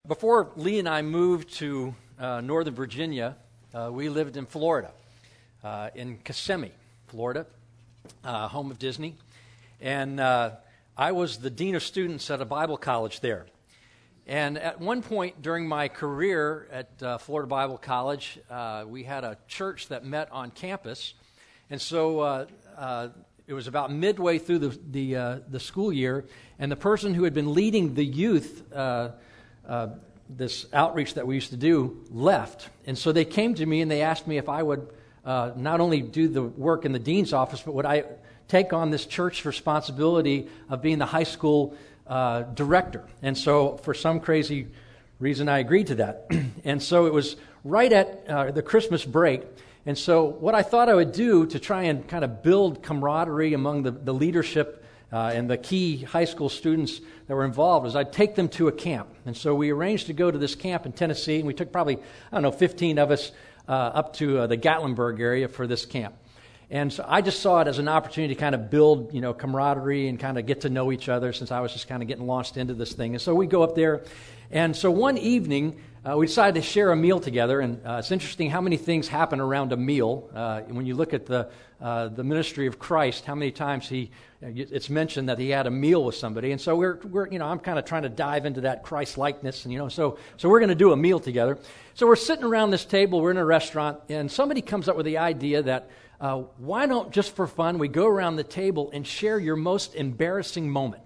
Before Lee and I moved to Northern Virginia, we lived in Florida, in Kissimmee, Florida, home of Disney. And I was the dean of students at a Bible college there. And at one point during my career at Florida Bible College, we had a church that met on campus. And so it was about midway through the school year, and the person who had been leading the youth, this outreach that we used to do, left. And so they came to me and they asked me if I would not only do the work in the dean's office, but would I take on this church responsibility of being the high school director. And so for some crazy reason, I agreed to that. And so it was right at the Christmas break. And so what I thought I would do to try and kind of build camaraderie among the leadership and the key high school students that were involved is I'd take them to a camp. And so we arranged to go to this camp in Tennessee, and we took probably, 15 of us up to the Gatlinburg area for this camp. And so I just saw it as an opportunity to kind of build, camaraderie and kind of get to know each other, since I was just kind of getting launched into this thing. And so we go up there. And so one evening, we decided to share a meal together. And it's interesting how many things happen around a meal. When you look at the ministry of Christ, how many times it's mentioned that he had a meal with somebody. And so we're I'm kind of trying to dive into that Christ-likeness. And, so we're going to do a meal together. So we're sitting around this table. We're in a restaurant. And somebody comes up with the idea that why don't, just for fun, we go around the table and share your most embarrassing moment.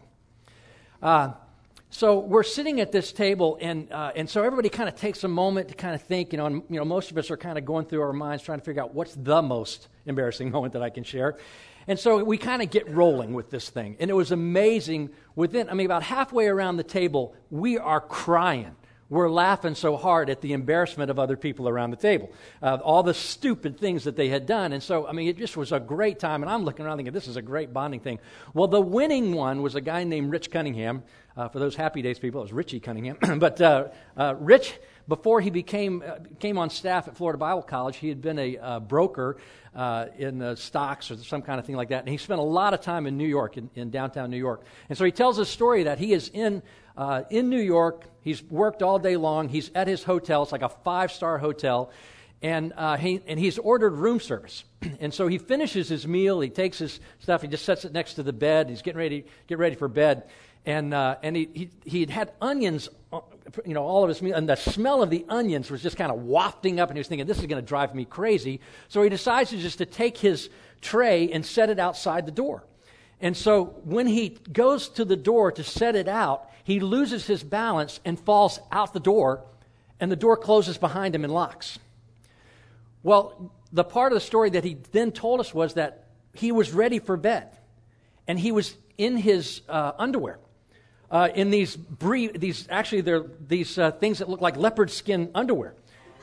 So we're sitting at this table, and so everybody kind of takes a moment to kind of think, most of us are kind of going through our minds trying to figure out what's the most embarrassing moment that I can share. And so we kind of get rolling with this thing. And it was amazing. About halfway around the table, we are crying. We're laughing so hard at the embarrassment of other people around the table, all the stupid things that they had done. And so, it just was a great time. And I'm looking around thinking, this is a great bonding thing. Well, the winning one was a guy named Rich Cunningham. For those Happy Days people, it was Richie Cunningham. But Rich, before he came on staff at Florida Bible College, he had been a broker in the stocks or some kind of thing like that. And he spent a lot of time in New York, in downtown New York. And so he tells a story that he is in New York. He's worked all day long. He's at his hotel. It's like a 5-star hotel. And he's ordered room service. And so he finishes his meal. He takes his stuff. He just sets it next to the bed. He's get ready for bed. And he'd had onions, all of his meal. And the smell of the onions was just kind of wafting up. And he was thinking, this is going to drive me crazy. So he decides to take his tray and set it outside the door. And so when he goes to the door to set it out, he loses his balance and falls out the door, and the door closes behind him and locks. Well, the part of the story that he then told us was that he was ready for bed, and he was in his underwear, in these things that look like leopard skin underwear.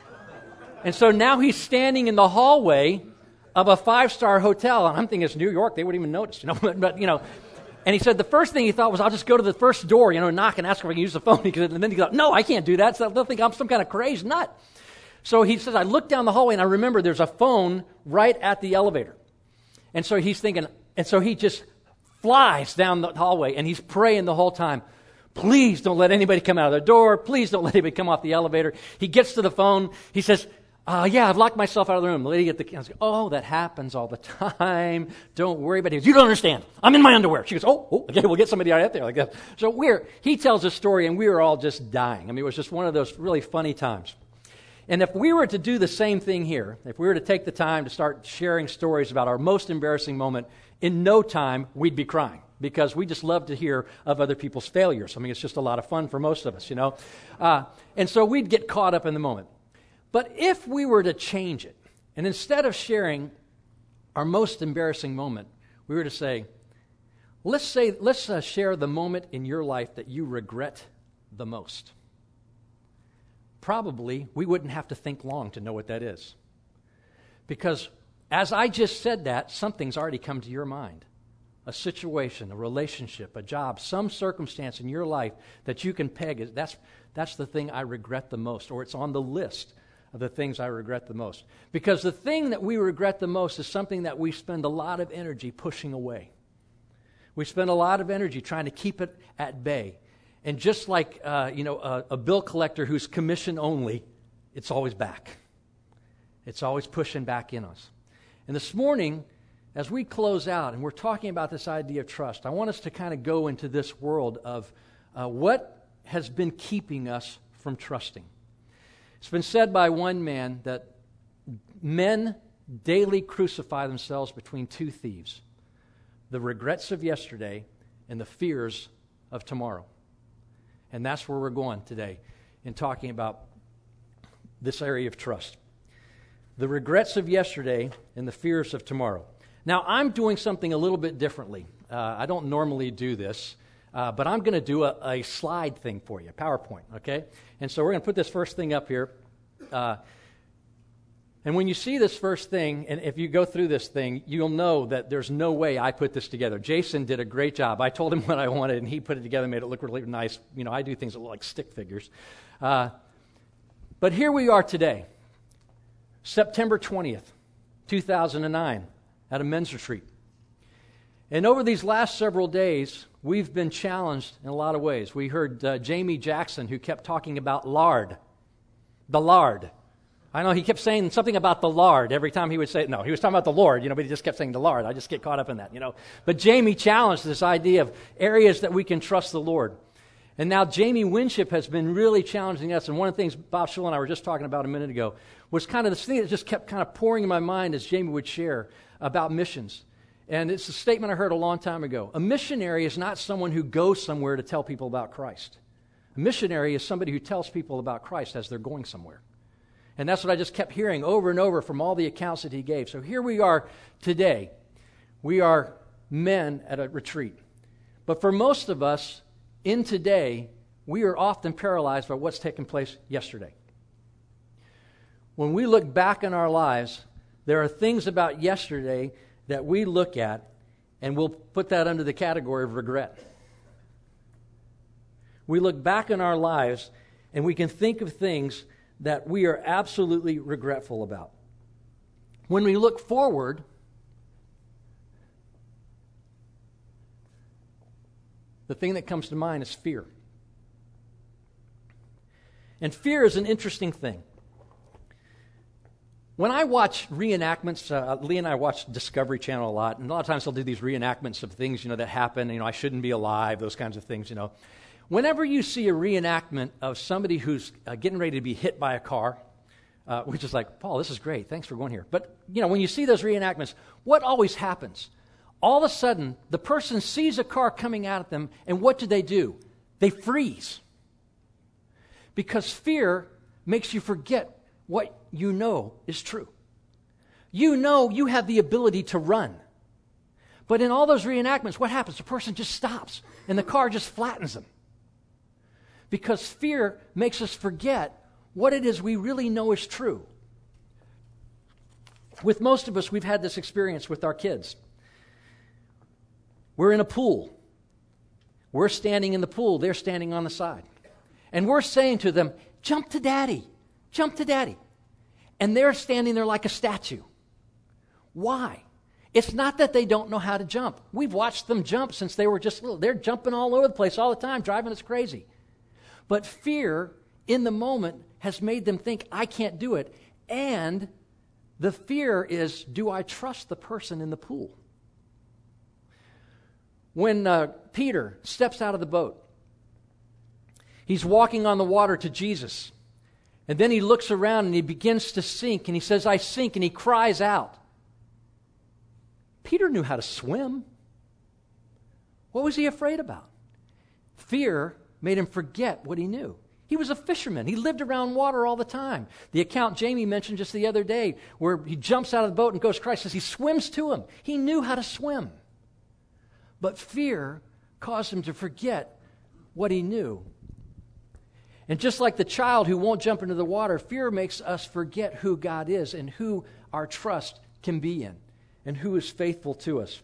And so now he's standing in the hallway of a 5-star hotel, and I'm thinking it's New York, they wouldn't even notice, but and he said the first thing he thought was, I'll just go to the first door, knock and ask if I can use the phone, and then he thought, no, I can't do that, so they'll think I'm some kind of crazed nut. So he says, I look down the hallway, and I remember there's a phone right at the elevator. And so he's thinking, and so he just flies down the hallway, and he's praying the whole time, please don't let anybody come out of the door, please don't let anybody come off the elevator. He gets to the phone, he says, yeah, I've locked myself out of the room. The lady at the counter goes, oh, that happens all the time. Don't worry about it. You don't understand. I'm in my underwear. She goes, oh, okay, we'll get somebody out there like that. So he tells a story, and we were all just dying. It was just one of those really funny times. And if we were to do the same thing here, if we were to take the time to start sharing stories about our most embarrassing moment, in no time, we'd be crying, because we just love to hear of other people's failures. It's just a lot of fun for most of us, And so we'd get caught up in the moment. But if we were to change it, and instead of sharing our most embarrassing moment, we were to say, let's share the moment in your life that you regret the most. Probably we wouldn't have to think long to know what that is. Because as I just said that, something's already come to your mind. A situation, a relationship, a job, some circumstance in your life that you can peg as that's the thing I regret the most, or it's on the list of the things I regret the most. Because the thing that we regret the most is something that we spend a lot of energy pushing away. We spend a lot of energy trying to keep it at bay. And just like, a bill collector who's commission only, it's always back. It's always pushing back in us. And this morning, as we close out and we're talking about this idea of trust, I want us to kind of go into this world of what has been keeping us from trusting. It's been said by one man that men daily crucify themselves between two thieves, the regrets of yesterday and the fears of tomorrow. And that's where we're going today in talking about this area of trust. The regrets of yesterday and the fears of tomorrow. Now, I'm doing something a little bit differently. I don't normally do this, but I'm going to do a slide thing for you, PowerPoint, okay? And so we're going to put this first thing up here. And when you see this first thing, and if you go through this thing, you'll know that there's no way I put this together. Jason did a great job. I told him what I wanted, and he put it together, made it look really nice. You know, I do things that look like stick figures. But here we are today, September 20th, 2009, at a men's retreat. And over these last several days, we've been challenged in a lot of ways. We heard Jamie Jackson, who kept talking about lard, the lard. I know he kept saying something about the lard every time he would say it. No, he was talking about the Lord, but he just kept saying the lard. I just get caught up in that, But Jamie challenged this idea of areas that we can trust the Lord. And now Jamie Winship has been really challenging us. And one of the things Bob Schull and I were just talking about a minute ago was kind of this thing that just kept kind of pouring in my mind as Jamie would share about missions. And it's a statement I heard a long time ago. A missionary is not someone who goes somewhere to tell people about Christ. A missionary is somebody who tells people about Christ as they're going somewhere. And that's what I just kept hearing over and over from all the accounts that he gave. So here we are today. We are men at a retreat. But for most of us, in today, we are often paralyzed by what's taken place yesterday. When we look back in our lives, there are things about yesterday that we look at, and we'll put that under the category of regret. We look back in our lives, and we can think of things that we are absolutely regretful about. When we look forward, the thing that comes to mind is fear. And fear is an interesting thing. When I watch reenactments, Lee and I watch Discovery Channel a lot, and a lot of times they'll do these reenactments of things, that happen, I shouldn't be alive, those kinds of things, Whenever you see a reenactment of somebody who's getting ready to be hit by a car, which is like, Paul, this is great, thanks for going here. But, when you see those reenactments, what always happens? All of a sudden, the person sees a car coming at them, and what do? They freeze. Because fear makes you forget what you know is true. You know you have the ability to run. But in all those reenactments, what happens? The person just stops, and the car just flattens them. Because fear makes us forget what it is we really know is true. With most of us, we've had this experience with our kids. We're in a pool. We're standing in the pool. They're standing on the side. And we're saying to them, jump to daddy. Jump to daddy. And they're standing there like a statue. Why? It's not that they don't know how to jump. We've watched them jump since they were just little. They're jumping all over the place all the time, driving us crazy. But fear in the moment has made them think, I can't do it. And the fear is, do I trust the person in the pool? When Peter steps out of the boat, he's walking on the water to Jesus. And then he looks around and he begins to sink. And he says, I sink. And he cries out. Peter knew how to swim. What was he afraid about? Fear made him forget what he knew. He was a fisherman. He lived around water all the time. The account Jamie mentioned just the other day, where he jumps out of the boat and goes to Christ, says he swims to him. He knew how to swim. But fear caused him to forget what he knew. And just like the child who won't jump into the water, fear makes us forget who God is and who our trust can be in and who is faithful to us.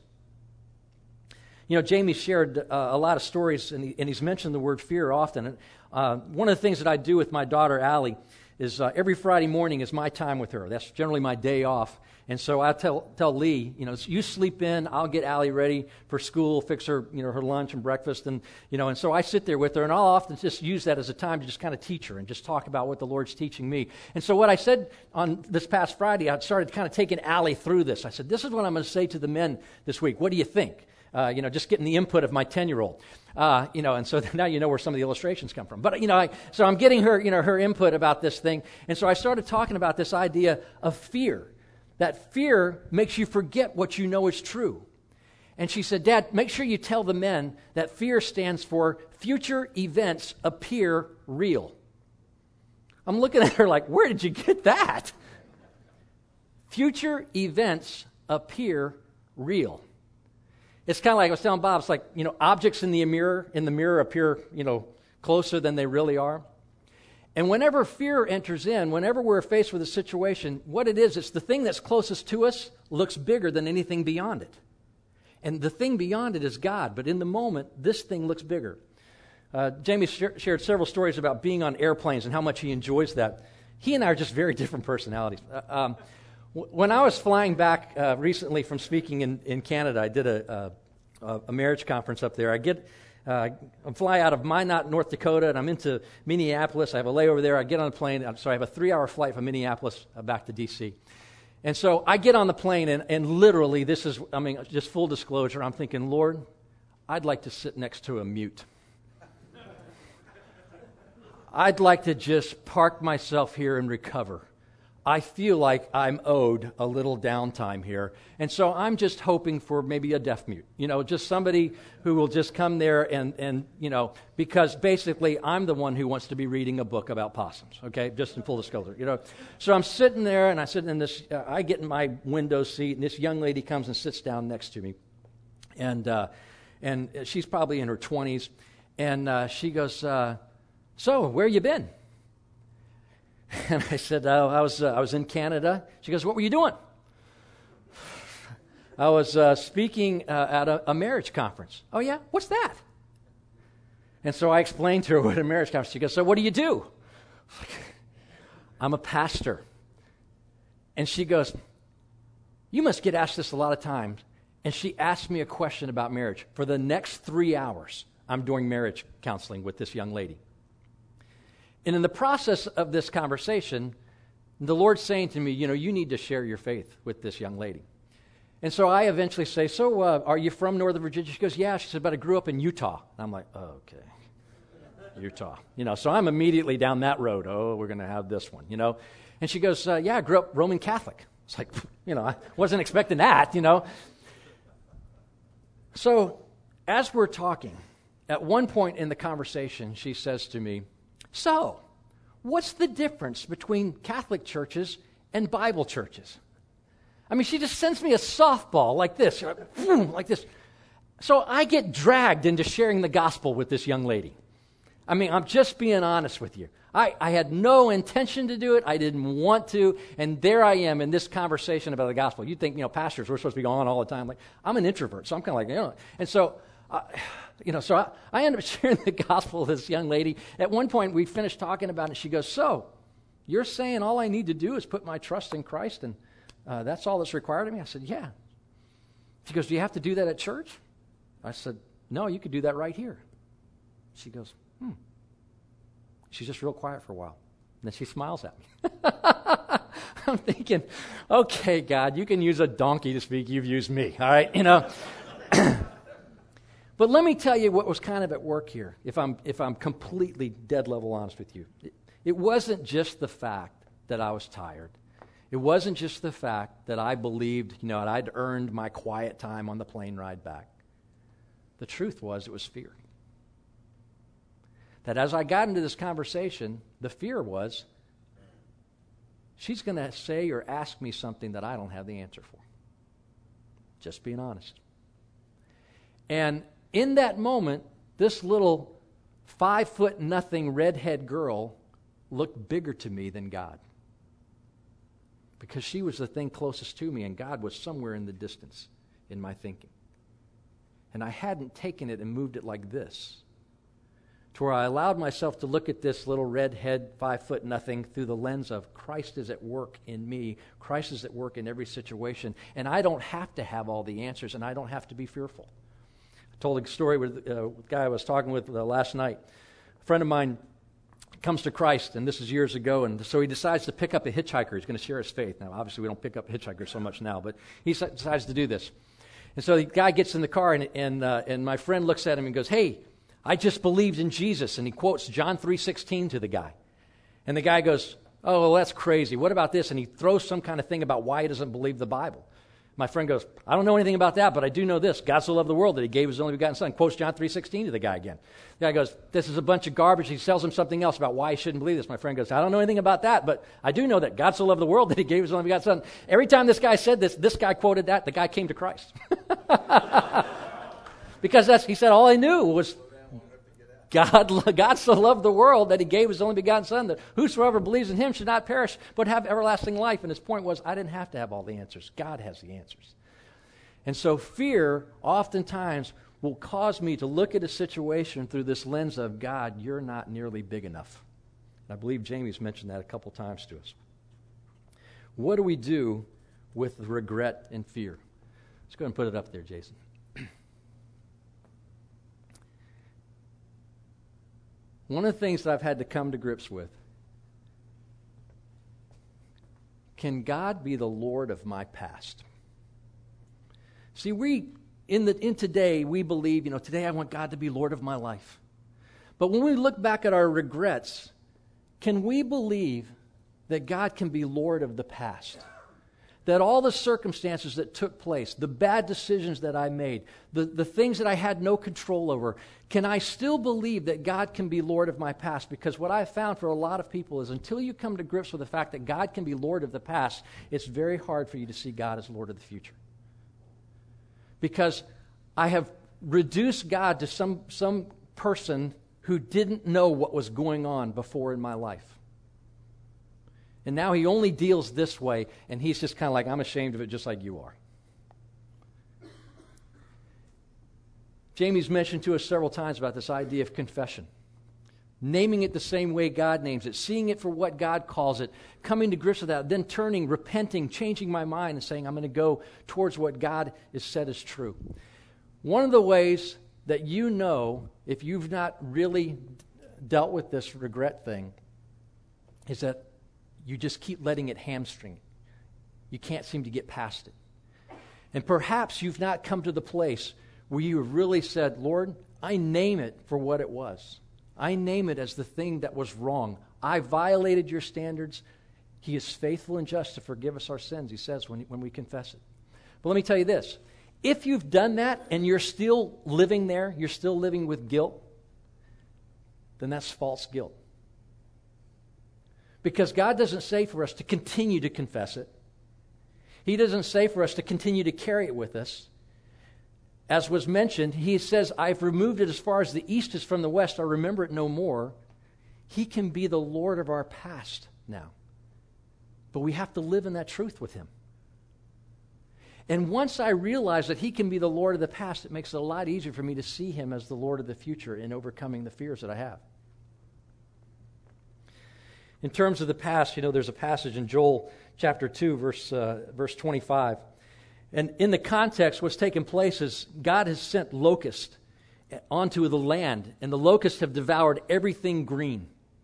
Jamie shared a lot of stories, and he's mentioned the word fear often. One of the things that I do with my daughter, Allie, every Friday morning is my time with her. That's generally my day off. And so I tell Lee, you sleep in, I'll get Allie ready for school, fix her, her lunch and breakfast. And so I sit there with her, and I'll often just use that as a time to just kind of teach her and just talk about what the Lord's teaching me. And so what I said on this past Friday, I started kind of taking Allie through this. I said, this is what I'm going to say to the men this week. What do you think? Just getting the input of my 10-year-old. And so now you know where some of the illustrations come from. But, so I'm getting her, her input about this thing. And so I started talking about this idea of fear. That fear makes you forget what you know is true. And she said, Dad, make sure you tell the men that fear stands for future events appear real. I'm looking at her like, where did you get that? Future events appear real. It's kind of like I was telling Bob, it's like, objects in the mirror appear, closer than they really are. And whenever fear enters in, whenever we're faced with a situation, what it is, it's the thing that's closest to us looks bigger than anything beyond it. And the thing beyond it is God, but in the moment, this thing looks bigger. Jamie shared several stories about being on airplanes and how much he enjoys that. He and I are just very different personalities. When I was flying back recently from speaking in Canada, I did a marriage conference up there. I fly out of Minot, North Dakota, and I'm into Minneapolis. I have a layover there. I get on a plane. So I have a 3-hour flight from Minneapolis back to D.C. And so I get on the plane, and literally, just full disclosure, I'm thinking, Lord, I'd like to sit next to a mute. I'd like to just park myself here and recover. I feel like I'm owed a little downtime here. And so I'm just hoping for maybe a deaf mute, just somebody who will just come there and because basically I'm the one who wants to be reading a book about possums, okay, just in full disclosure, So I'm sitting there, and I sit in this, I get in my window seat, and this young lady comes and sits down next to me. And she's probably in her 20s. And she goes, so where you been? And I said, I was in Canada. She goes, what were you doing? I was speaking at a marriage conference. Oh, yeah? What's that? And so I explained to her what a marriage conference. She goes, so what do you do? I'm a pastor. And she goes, you must get asked this a lot of times. And she asked me a question about marriage. For the next 3 hours, I'm doing marriage counseling with this young lady. And in the process of this conversation, the Lord's saying to me, you need to share your faith with this young lady. And so I eventually say, so are you from Northern Virginia? She goes, yeah. She said, but I grew up in Utah. And I'm like, oh, okay, Utah. So I'm immediately down that road. Oh, we're going to have this one, And she goes, yeah, I grew up Roman Catholic. It's like, I wasn't expecting that, So as we're talking, at one point in the conversation, she says to me, so, what's the difference between Catholic churches and Bible churches? I mean, she just sends me a softball like this, like this. So I get dragged into sharing the gospel with this young lady. I mean, I'm just being honest with you. I had no intention to do it. I didn't want to. And there I am in this conversation about the gospel. You'd think, pastors, we're supposed to be going on all the time. Like, I'm an introvert, so I'm kind of like, And so... so I ended up sharing the gospel with this young lady. At one point, we finished talking about it, and she goes, so, you're saying all I need to do is put my trust in Christ, and that's all that's required of me? I said, yeah. She goes, do you have to do that at church? I said, no, you could do that right here. She goes, She's just real quiet for a while. And then she smiles at me. I'm thinking, okay, God, you can use a donkey to speak. You've used me, all right? But let me tell you what was kind of at work here, if I'm completely dead level honest with you. It wasn't just the fact that I was tired. It wasn't just the fact that I believed, I'd earned my quiet time on the plane ride back. The truth was, it was fear. That as I got into this conversation, the fear was, she's going to say or ask me something that I don't have the answer for. Just being honest. And in that moment, this little 5'0" redhead girl looked bigger to me than God. Because she was the thing closest to me, and God was somewhere in the distance in my thinking. And I hadn't taken it and moved it like this. to where I allowed myself to look at this little redhead, 5 foot nothing, through the lens of Christ is at work in me. Christ is at work in every situation. And I don't have to have all the answers, and I don't have to be fearful. I told a story with a guy I was talking with last night. A friend of mine comes to Christ, and this is years ago, and so he decides to pick up a hitchhiker. He's going to share his faith. Now, obviously, we don't pick up hitchhikers so much now, but he decides to do this. And so the guy gets in the car, and my friend looks at him and goes, "Hey, I just believed in Jesus," and he quotes John 3:16 to the guy. And the guy goes, "Oh, well, that's crazy. What about this?" And he throws some kind of thing about why he doesn't believe the Bible. My friend goes, "I don't know anything about that, but I do know this. God so loved the world that he gave his only begotten son." Quotes John 3:16 to the guy again. The guy goes, "This is a bunch of garbage." He tells him something else about why he shouldn't believe this. My friend goes, "I don't know anything about that, but I do know that God so loved the world that he gave his only begotten son." Every time this guy said this guy quoted that, the guy came to Christ. Because he said, all I knew was God so loved the world that he gave his only begotten son, that whosoever believes in him should not perish but have everlasting life. And his point was, I didn't have to have all the answers. God has the answers. And so fear oftentimes will cause me to look at a situation through this lens of, God, you're not nearly big enough. And I believe Jamie's mentioned that a couple times to us. What do we do with regret and fear? Let's go ahead and put it up there, Jason. One of the things that I've had to come to grips with, can God be the Lord of my past? See, in today, we believe, today I want God to be Lord of my life. But when we look back at our regrets, can we believe that God can be Lord of the past? That all the circumstances that took place, the bad decisions that I made, the things that I had no control over, can I still believe that God can be Lord of my past? Because what I've found for a lot of people is until you come to grips with the fact that God can be Lord of the past, it's very hard for you to see God as Lord of the future. Because I have reduced God to some person who didn't know what was going on before in my life. And now he only deals this way, and he's just kind of like, I'm ashamed of it just like you are. Jamie's mentioned to us several times about this idea of confession. Naming it the same way God names it, seeing it for what God calls it, coming to grips with that, then turning, repenting, changing my mind and saying, I'm going to go towards what God has said is true. One of the ways that you know if you've not really dealt with this regret thing is that you just keep letting it hamstring. You can't seem to get past it. And perhaps you've not come to the place where you have really said, Lord, I name it for what it was. I name it as the thing that was wrong. I violated your standards. He is faithful and just to forgive us our sins, he says, when we confess it. But let me tell you this. If you've done that and you're still living there, you're still living with guilt, then that's false guilt. Because God doesn't say for us to continue to confess it. He doesn't say for us to continue to carry it with us. As was mentioned, he says, I've removed it as far as the east is from the west. I remember it no more. He can be the Lord of our past now. But we have to live in that truth with him. And once I realize that he can be the Lord of the past, it makes it a lot easier for me to see him as the Lord of the future in overcoming the fears that I have. In terms of the past, there's a passage in Joel chapter 2, verse 25. And in the context, what's taken place is God has sent locusts onto the land, and the locusts have devoured everything green.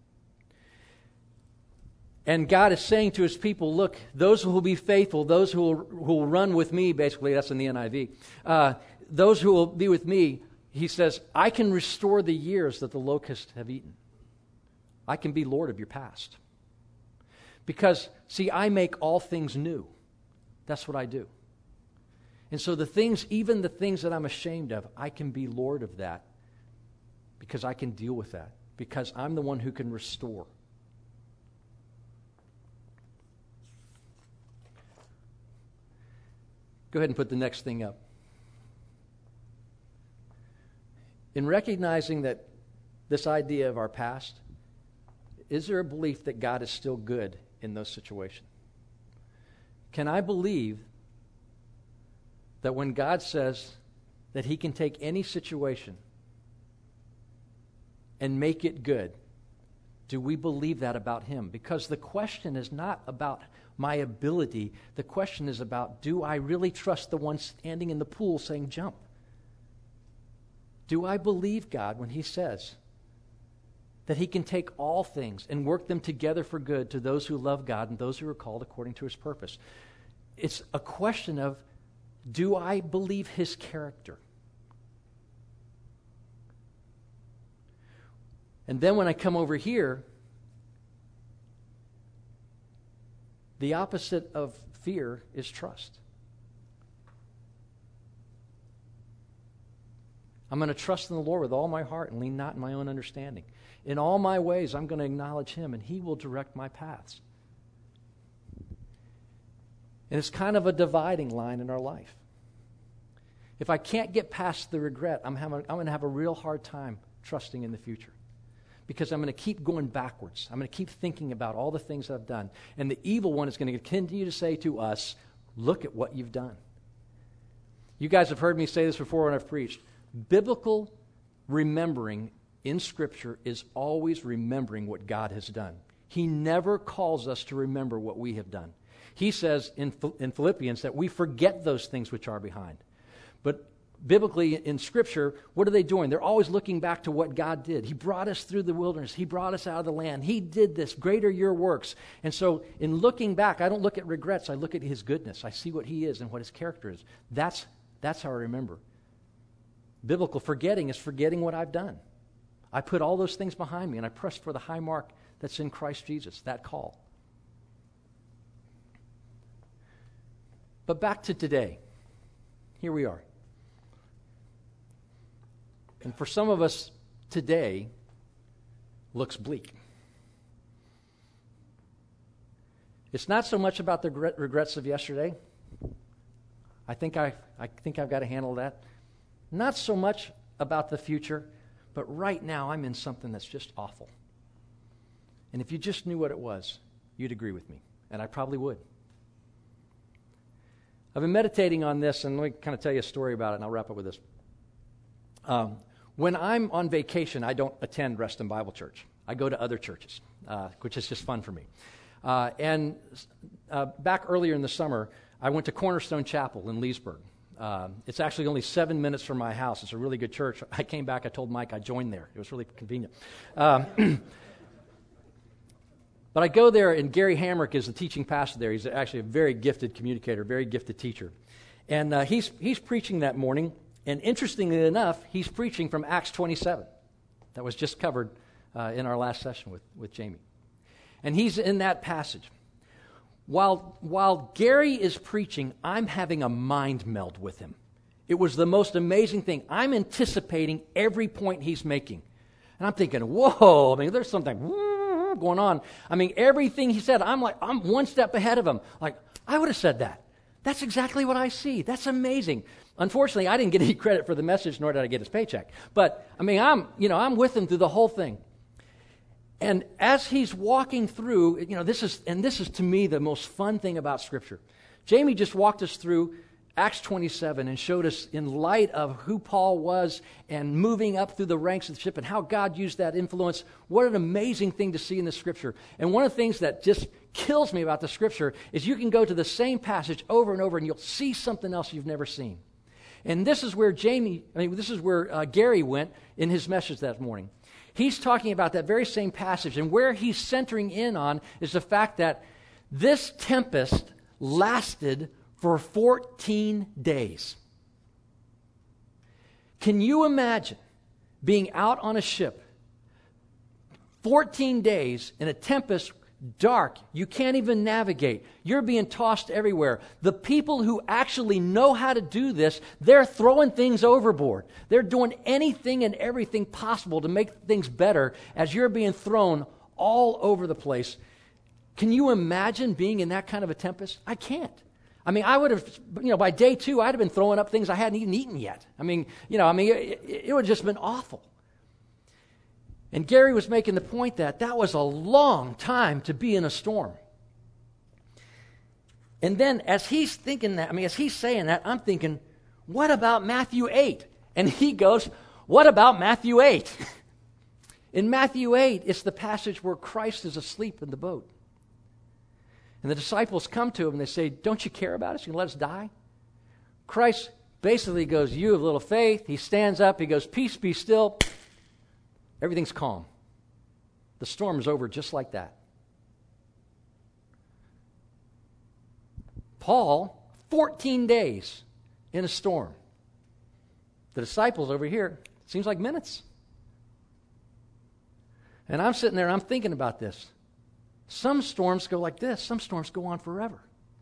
And God is saying to his people, look, those who will be faithful, those who will run with me, basically, that's in the NIV, those who will be with me, he says, I can restore the years that the locusts have eaten. I can be Lord of your past. Because, see, I make all things new. That's what I do. And so even the things that I'm ashamed of, I can be Lord of that because I can deal with that. Because I'm the one who can restore. Go ahead and put the next thing up. In recognizing that this idea of our past, is there a belief that God is still good in those situations? Can I believe that when God says that he can take any situation and make it good. Do we believe that about him? Because the question is not about my ability. The question is about, do I really trust the one standing in the pool saying jump? Do I believe God when he says that he can take all things and work them together for good to those who love God and those who are called according to his purpose? It's a question of, do I believe his character? And then when I come over here, the opposite of fear is trust. I'm going to trust in the Lord with all my heart and lean not in my own understanding. In all my ways, I'm going to acknowledge him, and he will direct my paths. And it's kind of a dividing line in our life. If I can't get past the regret, I'm going to have a real hard time trusting in the future. Because I'm going to keep going backwards. I'm going to keep thinking about all the things I've done. And the evil one is going to continue to say to us, look at what you've done. You guys have heard me say this before when I've preached. Biblical remembering in Scripture is always remembering what God has done. He never calls us to remember what we have done. He says in Philippians that we forget those things which are behind. But biblically in Scripture, what are they doing? They're always looking back to what God did. He brought us through the wilderness. He brought us out of the land. He did this. Great are your works. And so in looking back, I don't look at regrets. I look at his goodness. I see what he is and what his character is. That's how I remember. Biblical forgetting is forgetting what I've done. I put all those things behind me and I press for the high mark that's in Christ Jesus, that call. But back to today. Here we are. And for some of us, today looks bleak. It's not so much about the regrets of yesterday. I think I've got a handle of that. Not so much about the future, but right now I'm in something that's just awful. And if you just knew what it was, you'd agree with me, and I probably would. I've been meditating on this, and let me kind of tell you a story about it, and I'll wrap up with this. When I'm on vacation, I don't attend Reston Bible Church. I go to other churches, which is just fun for me. And back earlier in the summer, I went to Cornerstone Chapel in Leesburg. It's actually only 7 minutes from my house. It's a really good church. I came back, I told Mike I joined there. It was really convenient. But I go there, and Gary Hamrick is the teaching pastor there. He's actually a very gifted communicator, very gifted teacher. And he's preaching that morning, and interestingly enough, he's preaching from Acts 27. That was just covered in our last session with Jamie. And he's in that passage. While Gary is preaching, I'm having a mind meld with him. It was the most amazing thing. I'm anticipating every point he's making. And I'm thinking, whoa, I mean, there's something going on. I mean, everything he said, I'm one step ahead of him. Like, I would have said that. That's exactly what I see. That's amazing. Unfortunately, I didn't get any credit for the message, nor did I get his paycheck. But, I mean, I'm with him through the whole thing. And as he's walking through, this is to me the most fun thing about Scripture. Jamie just walked us through Acts 27 and showed us in light of who Paul was and moving up through the ranks of the ship and how God used that influence. What an amazing thing to see in the Scripture. And one of the things that just kills me about the Scripture is you can go to the same passage over and over and you'll see something else you've never seen. And this is where Gary went in his message that morning. He's talking about that very same passage, and where he's centering in on is the fact that this tempest lasted for 14 days. Can you imagine being out on a ship 14 days in a tempest, dark, you can't even navigate, you're being tossed everywhere. The people who actually know how to do this, they're throwing things overboard. They're doing anything and everything possible to make things better as you're being thrown all over the place. Can you imagine being in that kind of a tempest? I can't. I mean, I would have, by day 2, I'd have been throwing up things I hadn't even eaten yet. It would have just been awful. And Gary was making the point that was a long time to be in a storm. And then as he's thinking that, as he's saying that, I'm thinking, what about Matthew 8? And he goes, what about Matthew 8? In Matthew 8, it's the passage where Christ is asleep in the boat. And the disciples come to him and they say, don't you care about us? You can let us die? Christ basically goes, you have little faith. He stands up. He goes, peace, be still. Everything's calm. The storm is over just like that. Paul, 14 days in a storm. The disciples over here, it seems like minutes. And I'm sitting there and I'm thinking about this. Some storms go like this. Some storms go on forever.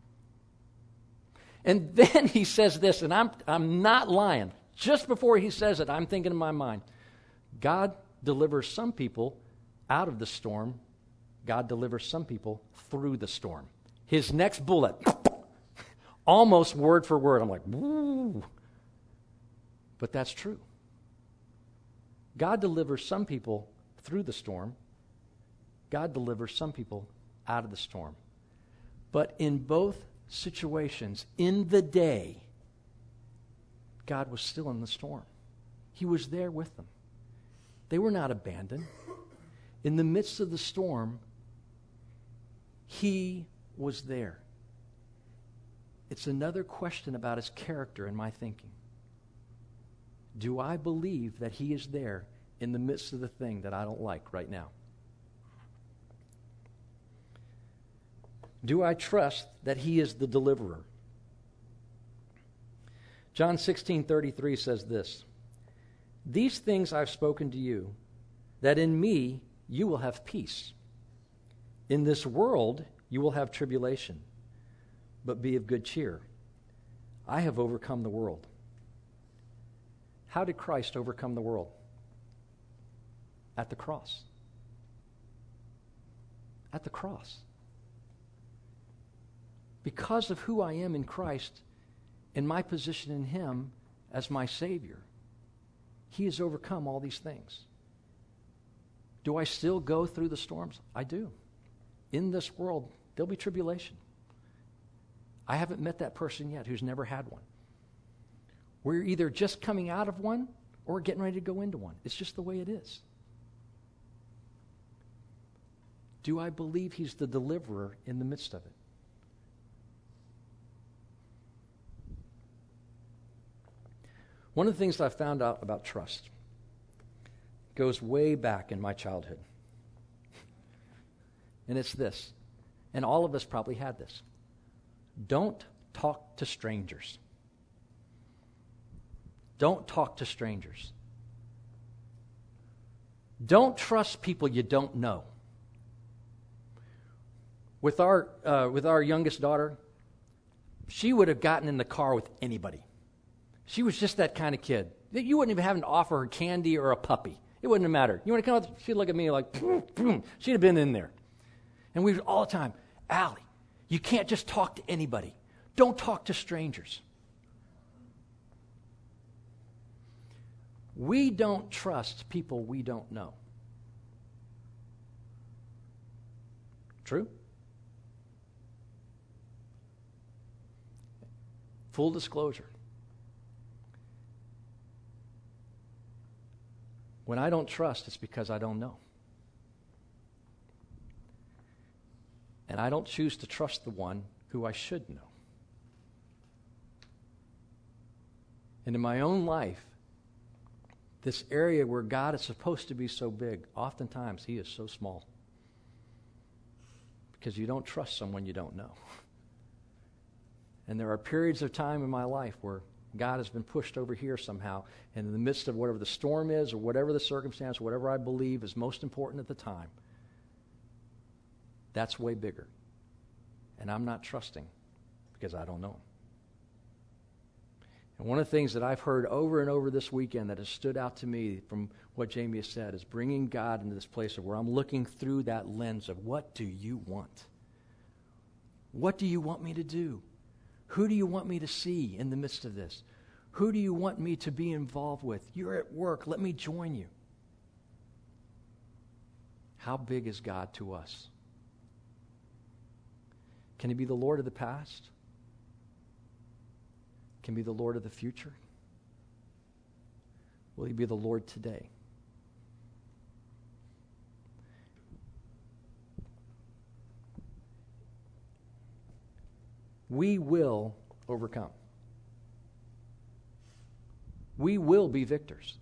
And then he says this, and I'm not lying. Just before he says it, I'm thinking in my mind, God delivers some people out of the storm. God delivers some people through the storm. His next bullet, almost word for word. I'm like, woo. But that's true. God delivers some people through the storm. God delivers some people out of the storm. But in both situations, in the day, God was still in the storm. He was there with them. They were not abandoned. In the midst of the storm, He was there. It's another question about His character in my thinking. Do I believe that He is there in the midst of the thing that I don't like right now? Do I trust that He is the deliverer? John 16:33 says this, these things I've spoken to you, that in me you will have peace. In this world you will have tribulation, but be of good cheer. I have overcome the world. How did Christ overcome the world? At the cross. At the cross. Because of who I am in Christ and my position in Him as my Savior, He has overcome all these things. Do I still go through the storms? I do. In this world, there'll be tribulation. I haven't met that person yet who's never had one. We're either just coming out of one or getting ready to go into one. It's just the way it is. Do I believe He's the deliverer in the midst of it? One of the things that I've found out about trust goes way back in my childhood. And it's this, and all of us probably had this. Don't talk to strangers. Don't talk to strangers. Don't trust people you don't know. With our youngest daughter, she would have gotten in the car with anybody. She was just that kind of kid. You wouldn't even have to offer her candy or a puppy. It wouldn't have mattered. You want to come up, she'd look at me like, boom, boom. She'd have been in there. And we would all the time, Allie, you can't just talk to anybody. Don't talk to strangers. We don't trust people we don't know. True? Full disclosure. When I don't trust, it's because I don't know. And I don't choose to trust the one who I should know. And in my own life, this area where God is supposed to be so big, oftentimes He is so small. Because you don't trust someone you don't know. And there are periods of time in my life where God has been pushed over here somehow, and in the midst of whatever the storm is or whatever the circumstance, whatever I believe is most important at the time, that's way bigger. And I'm not trusting because I don't know Him. And one of the things that I've heard over and over this weekend that has stood out to me from what Jamie has said is bringing God into this place of where I'm looking through that lens of what do you want? What do you want me to do? Who do you want me to see in the midst of this? Who do you want me to be involved with? You're at work. Let me join you. How big is God to us? Can He be the Lord of the past? Can He be the Lord of the future? Will He be the Lord today? we will overcome. We will be victors.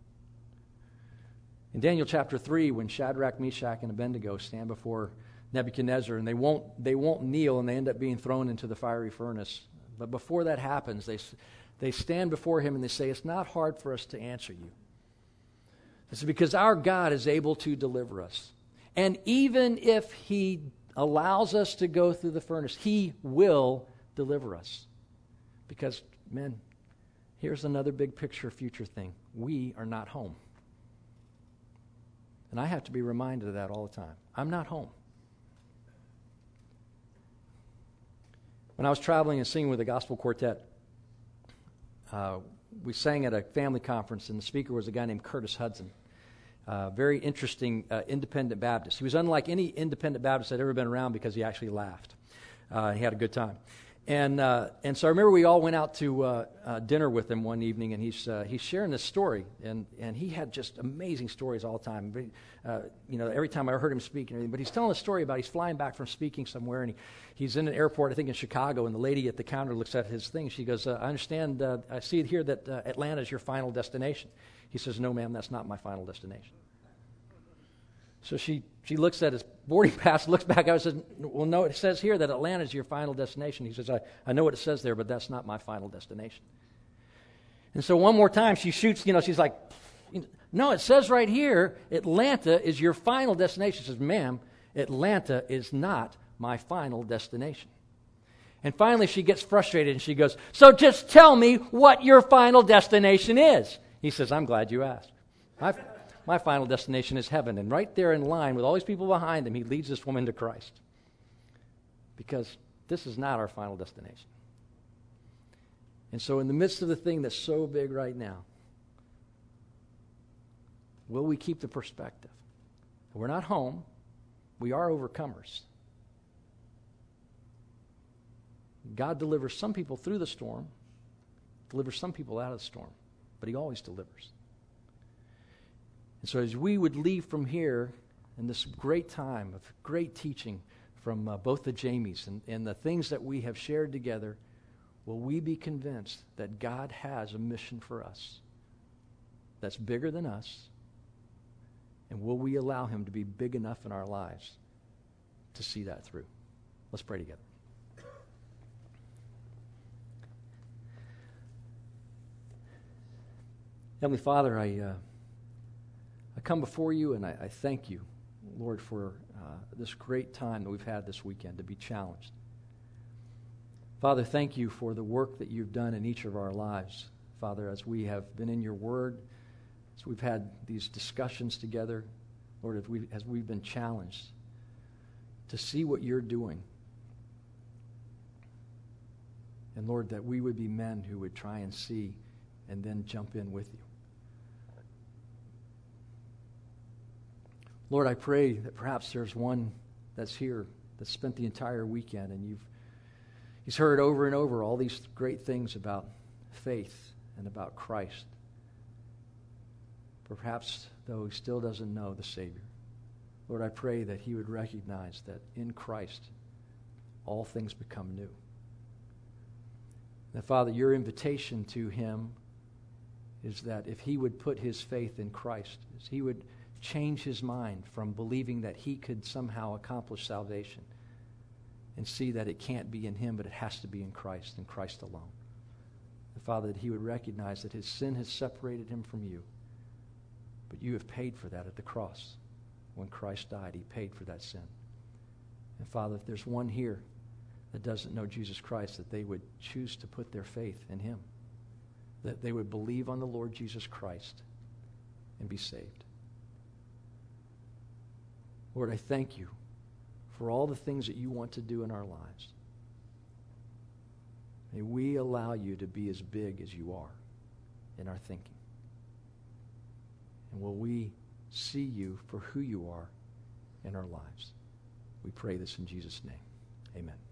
In Daniel chapter 3, when Shadrach, Meshach, and Abednego stand before Nebuchadnezzar, and they won't kneel, and they end up being thrown into the fiery furnace. But before that happens, they stand before him and they say, it's not hard for us to answer you. It's because our God is able to deliver us. And even if he allows us to go through the furnace, he will deliver us. Because, men, here's another big picture future thing. We are not home. And I have to be reminded of that all the time. I'm not home. When I was traveling and singing with the gospel quartet, we sang at a family conference, and the speaker was a guy named Curtis Hudson. Very interesting independent Baptist. He was unlike any independent Baptist I'd ever been around because he actually laughed. He had a good time. And so I remember we all went out to dinner with him one evening, and he's sharing this story, and he had just amazing stories all the time. Every time I heard him speak and everything. But he's telling a story about he's flying back from speaking somewhere, and he's in an airport, I think in Chicago, and the lady at the counter looks at his thing. She goes, I understand, I see it here that Atlanta is your final destination. He says, no, ma'am, that's not my final destination. So she looks at his boarding pass, looks back out and says, well, no, it says here that Atlanta is your final destination. He says, I know what it says there, but that's not my final destination. And so one more time she shoots, she's like, no, it says right here, Atlanta is your final destination. She says, ma'am, Atlanta is not my final destination. And finally she gets frustrated and she goes, so just tell me what your final destination is. He says, I'm glad you asked. My final destination is heaven. And right there in line with all these people behind him, he leads this woman to Christ. Because this is not our final destination. And so in the midst of the thing that's so big right now, will we keep the perspective? We're not home. We are overcomers. God delivers some people through the storm, delivers some people out of the storm, but he always delivers. And so as we would leave from here in this great time of great teaching from both the Jamies and the things that we have shared together, will we be convinced that God has a mission for us that's bigger than us? And will we allow him to be big enough in our lives to see that through? Let's pray together. Heavenly Father, I come before you and I thank you, Lord, for this great time that we've had this weekend to be challenged. Father, thank you for the work that you've done in each of our lives. Father, as we have been in your word, as we've had these discussions together, Lord, as we've been challenged to see what you're doing. And Lord, that we would be men who would try and see and then jump in with you. Lord, I pray that perhaps there's one that's here that spent the entire weekend and he's heard over and over all these great things about faith and about Christ. Perhaps, though, he still doesn't know the Savior. Lord, I pray that he would recognize that in Christ all things become new. That, Father, your invitation to him is that if he would put his faith in Christ, as he would change his mind from believing that he could somehow accomplish salvation and see that it can't be in him, but it has to be in Christ and Christ alone. And Father, that he would recognize that his sin has separated him from you, but you have paid for that at the cross. When Christ died, he paid for that sin. And Father, if there's one here that doesn't know Jesus Christ, that they would choose to put their faith in him, that they would believe on the Lord Jesus Christ and be saved. Lord, I thank you for all the things that you want to do in our lives. May we allow you to be as big as you are in our thinking. And will we see you for who you are in our lives? We pray this in Jesus' name. Amen.